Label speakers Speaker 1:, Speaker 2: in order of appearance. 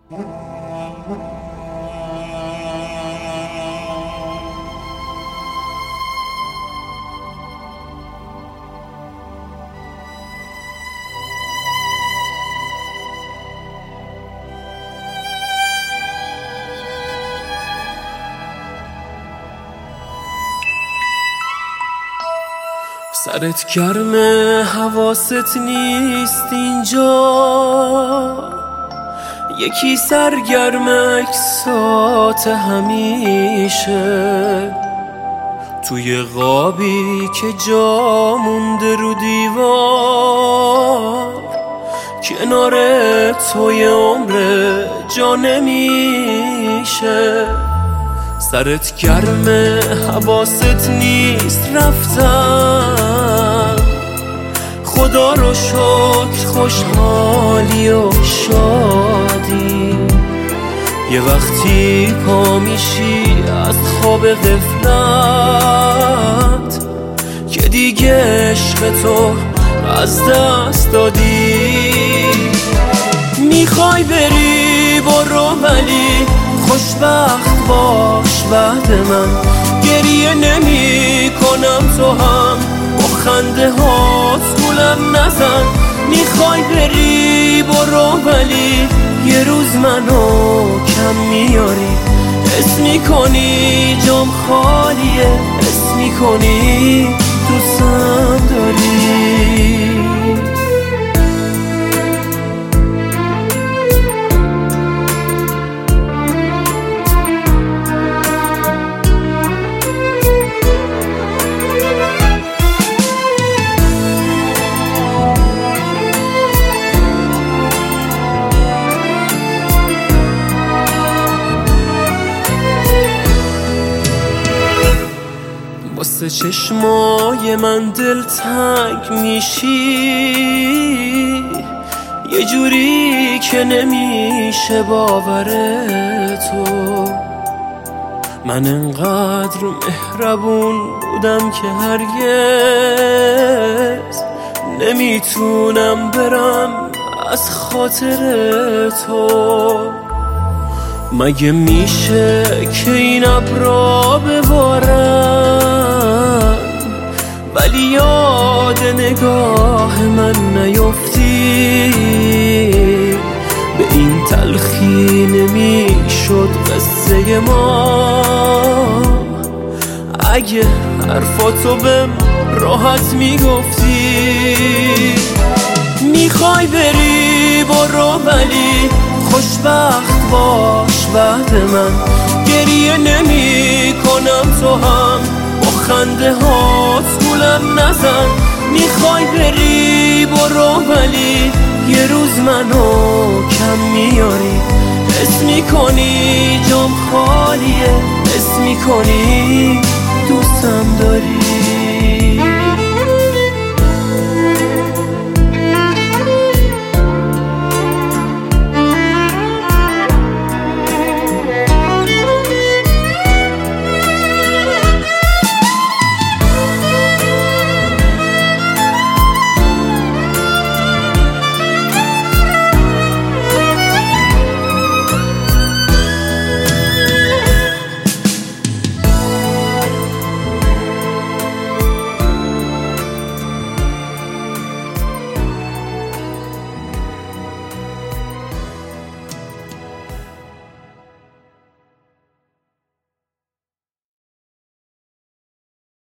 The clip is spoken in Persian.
Speaker 1: سرت گرمه حواست نیست اینجا، یکی سرگرم اکسات همیشه، توی قابی که جا مونده رو دیوار، کنار توی عمر جا نمیشه. سرت گرمه حواست نیست رفتم، خدا رو شکر خوشحالی و شادی، یه وقتی پا میشی از خواب غفلت که دیگه عشق تو از دست دادی. میخوای بری برو ولی خوشبخت باش بعد من، گریه نمی کنم تو هم با خنده هات گولم نزن. میخوای بری برو ولی یه روز منو کم میاری، حس میکنی جام خالیه، حس میکنی دوستم داری. واسه چشمای من دلتنگ میشی، یه جوری که نمیشه باور تو. من انقدر مهربون بودم که هرگز نمیتونم برم از خاطر تو. مگه میشه که این ابرا ببارن ولی یاد نگاه من نیفتی؟ به این تلخی نمیشد قصه ما اگه حرفاتو بهم راحت میگفتی. میخوای بری برو ولی خوشبخت باش بعد من، گریه نمی کنم تو هم با خنده هات گولم نزن. میخوای بری برو ولی یه روز منو کم میاری، حس میکنی جام خالیه، حس میکنی دوستم داری.